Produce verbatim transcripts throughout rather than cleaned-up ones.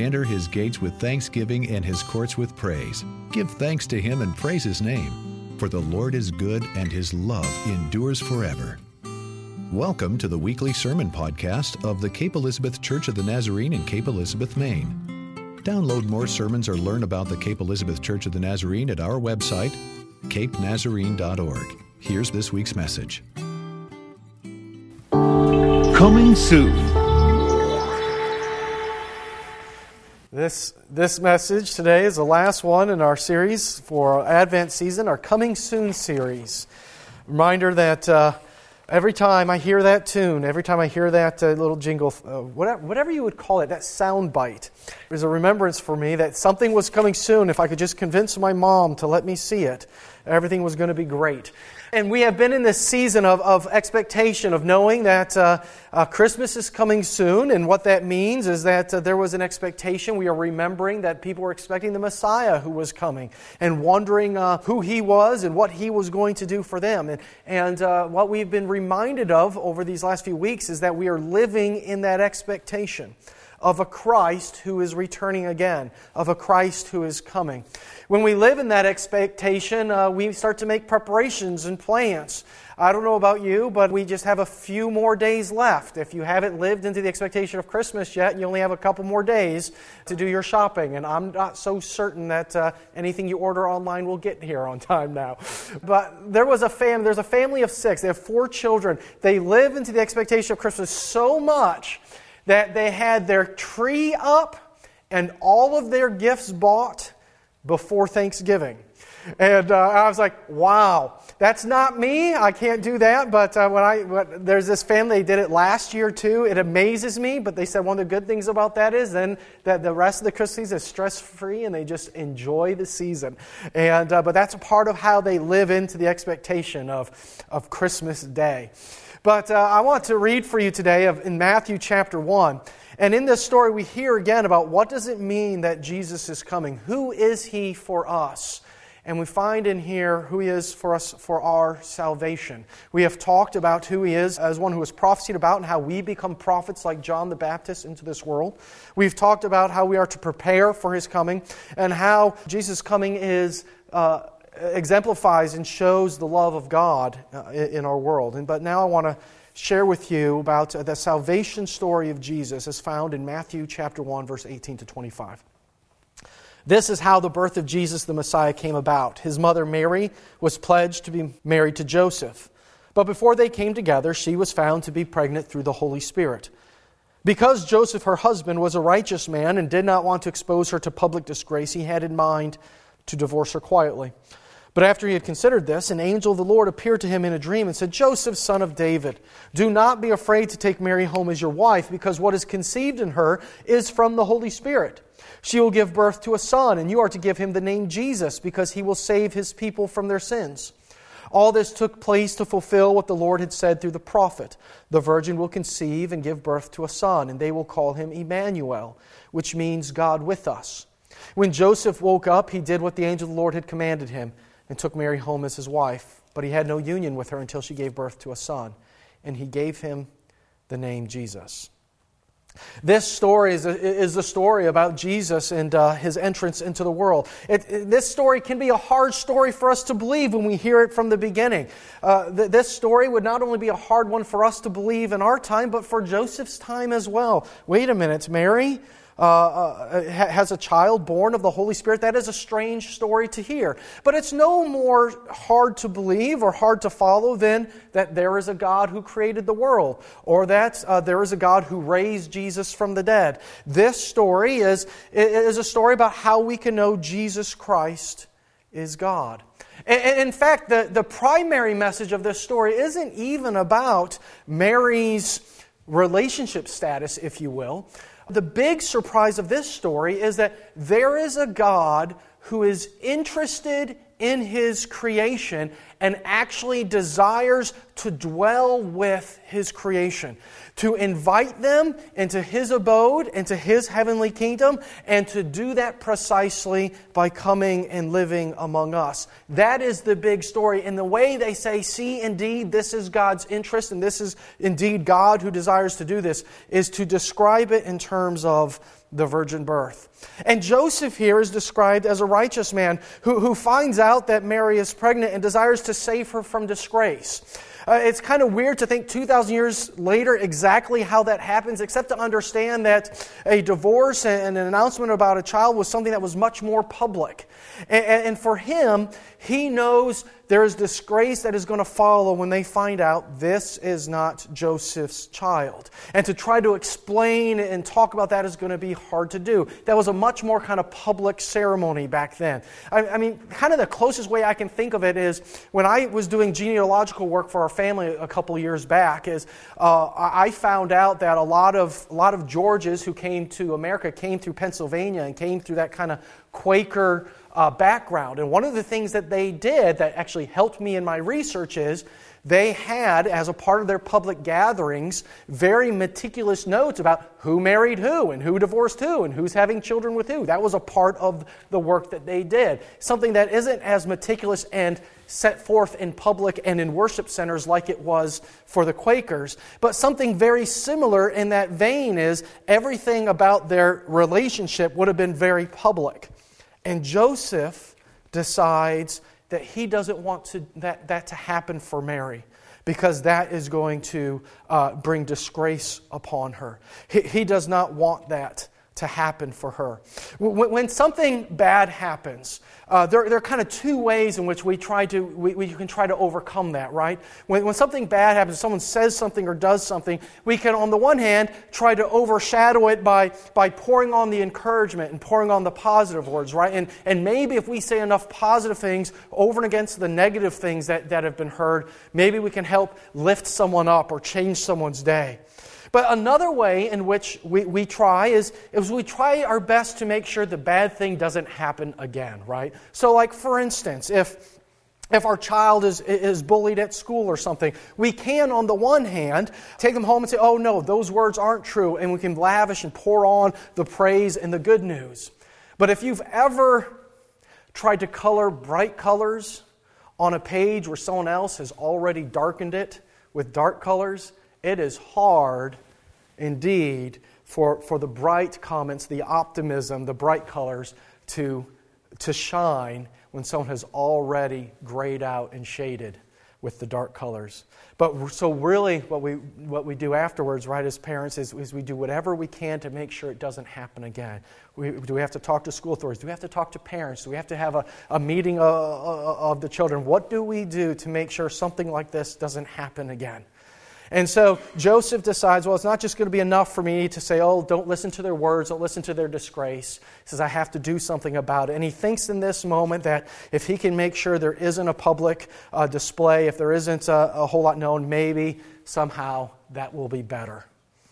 Enter His gates with thanksgiving and His courts with praise. Give thanks to Him and praise His name. For the Lord is good and His love endures forever. Welcome to the weekly sermon podcast of the Cape Elizabeth Church of the Nazarene in Cape Elizabeth, Maine. Download more sermons or learn about the Cape Elizabeth Church of the Nazarene at our website, cape nazarene dot org. Here's this week's message. Coming soon. This this message today is the last one in our series for Advent season, our Coming Soon series. Reminder that uh, every time I hear that tune, every time I hear that uh, little jingle, uh, whatever, whatever you would call it, that sound bite, is a remembrance for me that something was coming soon. If I could just convince my mom to let me see it, everything was going to be great. And we have been in this season of, of expectation, of knowing that uh, uh, Christmas is coming soon. And what that means is that uh, there was an expectation. We are remembering that people were expecting the Messiah who was coming and wondering uh, who He was and what He was going to do for them. And, and uh, what we've been reminded of over these last few weeks is that we are living in that expectation of a Christ who is returning again, of a Christ who is coming. When we live in that expectation, uh, we start to make preparations and plans. I don't know about you, but we just have a few more days left. If you haven't lived into the expectation of Christmas yet, you only have a couple more days to do your shopping. And I'm not so certain that uh, anything you order online will get here on time now. But there was a fam- there's a family of six. They have four children. They live into the expectation of Christmas so much that they had their tree up and all of their gifts bought before Thanksgiving. And uh, I was like, wow, that's not me. I can't do that. But uh, when I when, there's this family, they did it last year too. It amazes me. But they said one of the good things about that is then that the rest of the Christmas season is stress-free and they just enjoy the season. And uh, but that's a part of how they live into the expectation of, of Christmas Day. But uh, I want to read for you today of, in Matthew chapter one. And in this story we hear again about what does it mean that Jesus is coming? Who is He for us? And we find in here who He is for us for our salvation. We have talked about who He is as one who was prophesied about and how we become prophets like John the Baptist into this world. We've talked about how we are to prepare for His coming and how Jesus' coming is uh, exemplifies and shows the love of God uh, in our world. And but now I want to share with you about uh, the salvation story of Jesus as found in Matthew chapter one, verse eighteen to twenty-five. This is how the birth of Jesus the Messiah came about. His mother Mary was pledged to be married to Joseph. But before they came together, she was found to be pregnant through the Holy Spirit. Because Joseph, her husband, was a righteous man and did not want to expose her to public disgrace, he had in mind to divorce her quietly. But after he had considered this, an angel of the Lord appeared to him in a dream and said, "Joseph, son of David, do not be afraid to take Mary home as your wife, because what is conceived in her is from the Holy Spirit. She will give birth to a son, and you are to give him the name Jesus, because he will save his people from their sins." All this took place to fulfill what the Lord had said through the prophet. "The virgin will conceive and give birth to a son, and they will call him Emmanuel," which means God with us. When Joseph woke up, he did what the angel of the Lord had commanded him, and took Mary home as his wife. But he had no union with her until she gave birth to a son, and he gave him the name Jesus. This story is, a, is the story about Jesus and uh, His entrance into the world. It, it, this story can be a hard story for us to believe when we hear it from the beginning. Uh, th- this story would not only be a hard one for us to believe in our time, but for Joseph's time as well. Wait a minute, Mary Uh, uh, has a child born of the Holy Spirit. That is a strange story to hear. But it's no more hard to believe or hard to follow than that there is a God who created the world, or that uh, there is a God who raised Jesus from the dead. This story is, is a story about how we can know Jesus Christ is God. And in fact, the, the primary message of this story isn't even about Mary's relationship status, if you will. The big surprise of this story is that there is a God who is interested in His creation and actually desires to dwell with His creation, to invite them into His abode, into His heavenly kingdom, and to do that precisely by coming and living among us. That is the big story. In the way they say, see, indeed, this is God's interest, and this is indeed God who desires to do this, is to describe it in terms of the virgin birth. And Joseph here is described as a righteous man who, who finds out that Mary is pregnant and desires to save her from disgrace. Uh, it's kind of weird to think two thousand years later exactly how that happens, except to understand that a divorce and an announcement about a child was something that was much more public. And, and for him, he knows there is disgrace that is going to follow when they find out this is not Joseph's child. And to try to explain and talk about that is going to be hard to do. That was a much more kind of public ceremony back then. I, I mean, kind of the closest way I can think of it is when I was doing genealogical work for our family a couple years back, is uh, I found out that a lot of a lot of Georges who came to America came through Pennsylvania and came through that kind of Quaker Uh, background. And one of the things that they did that actually helped me in my research is they had, as a part of their public gatherings, very meticulous notes about who married who and who divorced who and who's having children with who. That was a part of the work that they did. Something that isn't as meticulous and set forth in public and in worship centers like it was for the Quakers. But something very similar in that vein is everything about their relationship would have been very public. And Joseph decides that he doesn't want to, that, that to happen for Mary, because that is going to uh, bring disgrace upon her. He, he does not want that to happen for her. When, when something bad happens, uh, there, there are kind of two ways in which we try to we, we can try to overcome that, right? When, when something bad happens, someone says something or does something, we can, on the one hand, try to overshadow it by, by pouring on the encouragement and pouring on the positive words, right? And, and maybe if we say enough positive things over and against the negative things that, that have been heard, maybe we can help lift someone up or change someone's day. But another way in which we, we try is, is we try our best to make sure the bad thing doesn't happen again, right? So like, for instance, if if our child is, is bullied at school or something, we can, on the one hand, take them home and say, oh no, those words aren't true, and we can lavish and pour on the praise and the good news. But if you've ever tried to color bright colors on a page where someone else has already darkened it with dark colors, it is hard indeed for, for the bright comments, the optimism, the bright colors to, to shine when someone has already grayed out and shaded with the dark colors. But so really what we what we do afterwards, right, as parents, is, is we do whatever we can to make sure it doesn't happen again. We, do we have to talk to school authorities? Do we have to talk to parents? Do we have to have a, a meeting of, of the children? What do we do to make sure something like this doesn't happen again? And so Joseph decides, well, it's not just going to be enough for me to say, oh, don't listen to their words, don't listen to their disgrace. He says, I have to do something about it. And he thinks in this moment that if he can make sure there isn't a public uh, display, if there isn't a, a whole lot known, maybe somehow that will be better.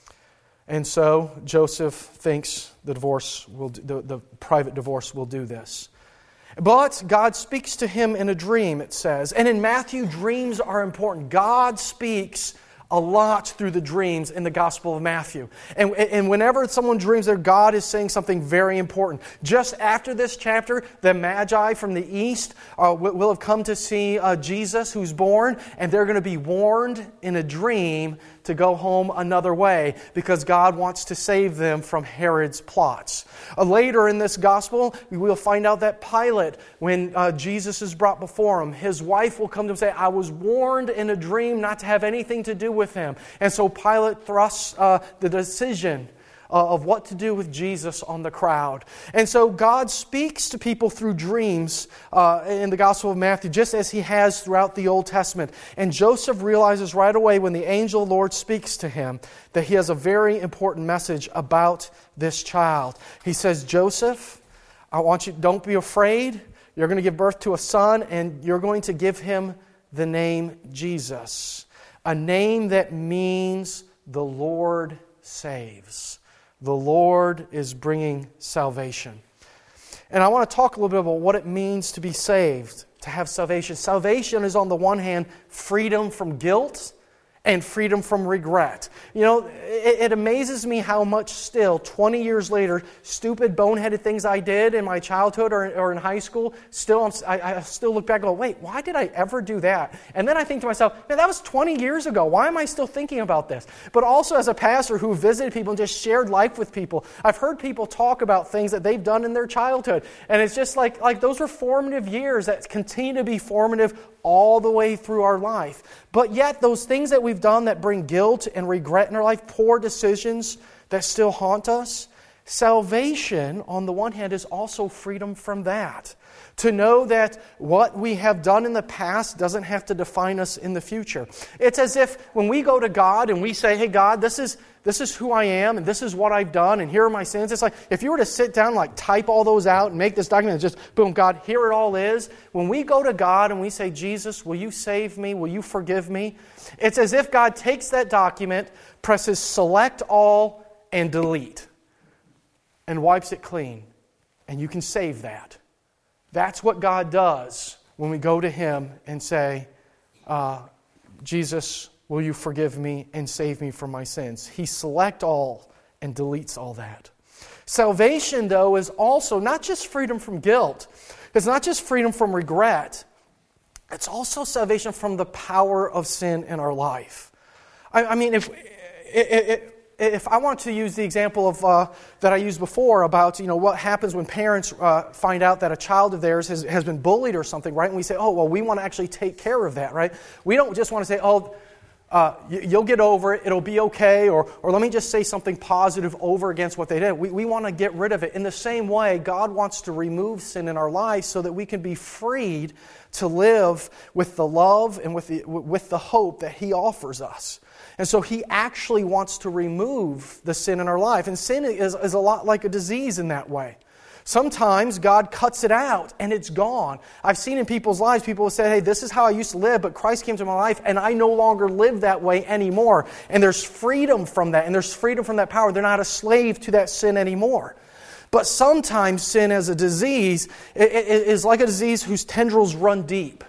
And so Joseph thinks the divorce will, the, the private divorce will do this. But God speaks to him in a dream, it says. And in Matthew, dreams are important. God speaks a lot through the dreams in the Gospel of Matthew. And, and whenever someone dreams there, God is saying something very important. Just after this chapter, the Magi from the east uh, will have come to see uh, Jesus who's born, and they're going to be warned in a dream to go home another way because God wants to save them from Herod's plots. Uh, later in this gospel, we will find out that Pilate, when uh, Jesus is brought before him, his wife will come to him and say, I was warned in a dream not to have anything to do with him. And so Pilate thrusts uh, the decision Uh, of what to do with Jesus on the crowd. And so God speaks to people through dreams uh, in the Gospel of Matthew, just as He has throughout the Old Testament. And Joseph realizes right away when the angel of the Lord speaks to him that he has a very important message about this child. He says, Joseph, I want you, don't be afraid. You're going to give birth to a son, and you're going to give him the name Jesus, a name that means the Lord saves. The Lord is bringing salvation. And I want to talk a little bit about what it means to be saved to have salvation. Salvation is, on the one hand, freedom from guilt and freedom from regret. You know, it, it amazes me how much still, twenty years later, stupid, boneheaded things I did in my childhood or, or in high school, still I'm, I, I still look back and go, wait, why did I ever do that? And then I think to myself, man, that was twenty years ago. Why am I still thinking about this? But also as a pastor who visited people and just shared life with people, I've heard people talk about things that they've done in their childhood. And it's just like, like those were formative years that continue to be formative all the way through our life. But yet those things that we've done that bring guilt and regret in our life, poor decisions that still haunt us, salvation, on the one hand, is also freedom from that. To know that what we have done in the past doesn't have to define us in the future. It's as if when we go to God and we say, hey, God, this is this is who I am and this is what I've done and here are my sins. It's like if you were to sit down and like type all those out and make this document and just, boom, God, here it all is. When we go to God and we say, Jesus, will you save me? Will you forgive me? It's as if God takes that document, presses select all and delete, and wipes it clean. And you can save that. That's what God does when we go to Him and say, uh, Jesus, will you forgive me and save me from my sins? He selects all and deletes all that. Salvation, though, is also not just freedom from guilt. It's not just freedom from regret. It's also salvation from the power of sin in our life. I, I mean, if... It, it, If I want to use the example of uh, that I used before about, you know, what happens when parents uh, find out that a child of theirs has, has been bullied or something, right? And we say, oh, well, we want to actually take care of that, right? We don't just want to say, oh, uh, you'll get over it, it'll be okay, or or let me just say something positive over against what they did. We, we want to get rid of it. In the same way, God wants to remove sin in our lives so that we can be freed to live with the love and with the, with the hope that He offers us. And so He actually wants to remove the sin in our life. And sin is, is a lot like a disease in that way. Sometimes God cuts it out and it's gone. I've seen in people's lives, people have said, hey, this is how I used to live, but Christ came to my life and I no longer live that way anymore. And there's freedom from that, and there's freedom from that power. They're not a slave to that sin anymore. But sometimes sin as a disease is like a disease whose tendrils run deep.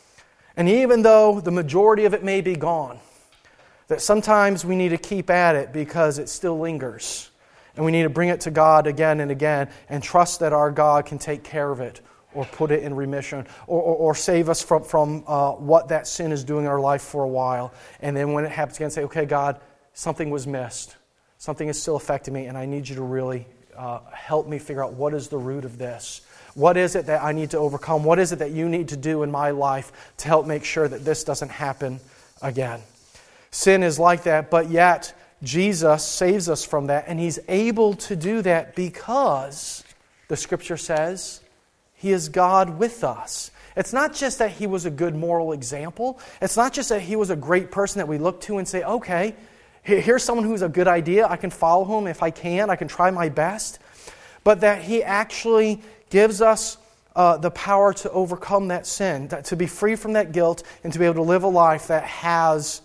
And even though the majority of it may be gone, that sometimes we need to keep at it because it still lingers. And we need to bring it to God again and again and trust that our God can take care of it or put it in remission or, or, or save us from, from uh, what that sin is doing in our life for a while. And then when it happens again, say, okay, God, something was missed. Something is still affecting me, and I need you to really uh, help me figure out what is the root of this. What is it that I need to overcome? What is it that you need to do in my life to help make sure that this doesn't happen again? Sin is like that, but yet Jesus saves us from that, and He's able to do that because, the Scripture says, He is God with us. It's not just that He was a good moral example. It's not just that He was a great person that we look to and say, okay, here's someone who's a good idea. I can follow him if I can. I can try my best. But that He actually gives us uh, the power to overcome that sin, to be free from that guilt, and to be able to live a life that has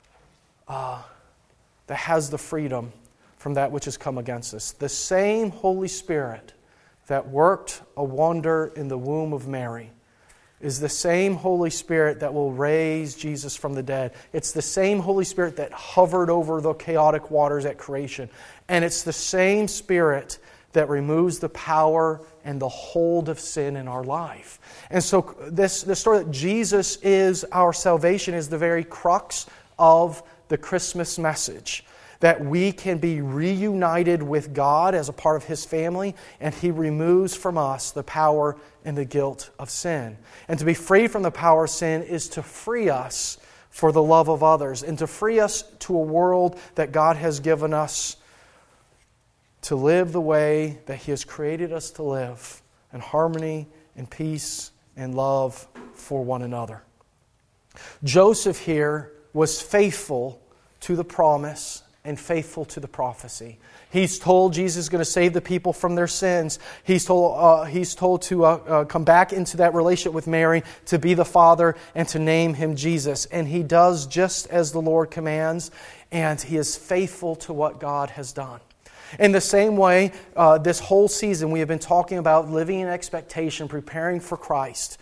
Uh, that has the freedom from that which has come against us. The same Holy Spirit that worked a wonder in the womb of Mary is the same Holy Spirit that will raise Jesus from the dead. It's the same Holy Spirit that hovered over the chaotic waters at creation. And it's the same Spirit that removes the power and the hold of sin in our life. And so this the story that Jesus is our salvation is the very crux of the Christmas message, that we can be reunited with God as a part of His family, and He removes from us the power and the guilt of sin. And to be free from the power of sin is to free us for the love of others, and to free us to a world that God has given us to live the way that He has created us to live, in harmony and peace and love for one another. Joseph here was faithful to the promise and faithful to the prophecy. He's told Jesus is going to save the people from their sins. He's told uh, he's told to uh, uh, come back into that relationship with Mary, to be the Father, and to name Him Jesus. And he does just as the Lord commands, and he is faithful to what God has done. In the same way, uh, this whole season we have been talking about living in expectation, preparing for Christ.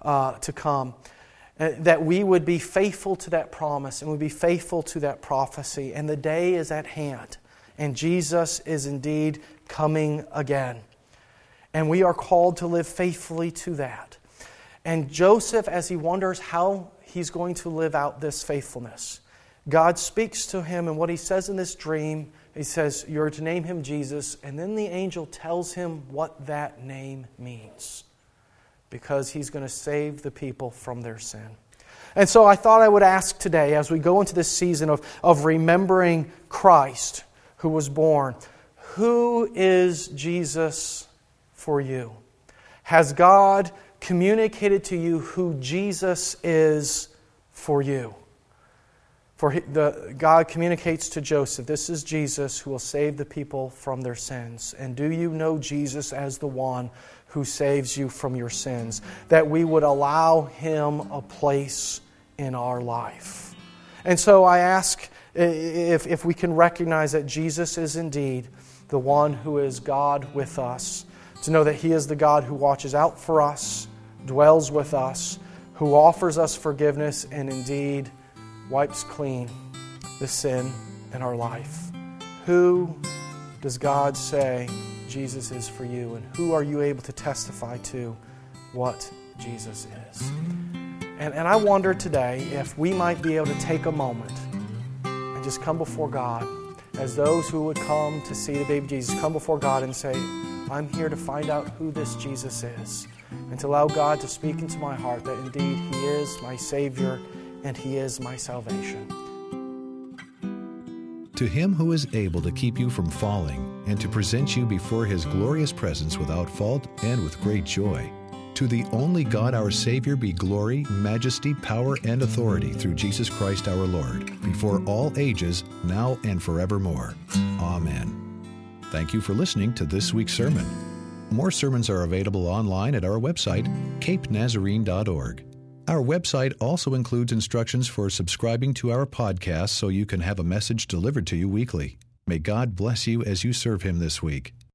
uh, to come, uh, that we would be faithful to that promise and would be faithful to that prophecy. And the day is at hand, and Jesus is indeed coming again. And we are called to live faithfully to that. And Joseph, as he wonders how he's going to live out this faithfulness, God speaks to him, and what he says in this dream, he says, you're to name him Jesus, and then the angel tells him what that name means, because he's going to save the people from their sin. And so I thought I would ask today, as we go into this season of, of remembering Christ who was born, who is Jesus for you? Has God communicated to you who Jesus is for you? For the, God communicates to Joseph, this is Jesus who will save the people from their sins. And do you know Jesus as the one who saves you from your sins? That we would allow Him a place in our life. And so I ask if, if we can recognize that Jesus is indeed the one who is God with us, to know that He is the God who watches out for us, dwells with us, who offers us forgiveness, and indeed wipes clean the sin in our life. Who does God say Jesus is for you? And who are you able to testify to what Jesus is? And, and I wonder today if we might be able to take a moment and just come before God as those who would come to see the baby Jesus, come before God and say, I'm here to find out who this Jesus is, and to allow God to speak into my heart that indeed He is my Savior and He is my salvation. To Him who is able to keep you from falling and to present you before His glorious presence without fault and with great joy, to the only God our Savior be glory, majesty, power, and authority through Jesus Christ our Lord, before all ages, now and forevermore. Amen. Thank you for listening to this week's sermon. More sermons are available online at our website, cape nazarene dot org. Our website also includes instructions for subscribing to our podcast so you can have a message delivered to you weekly. May God bless you as you serve Him this week.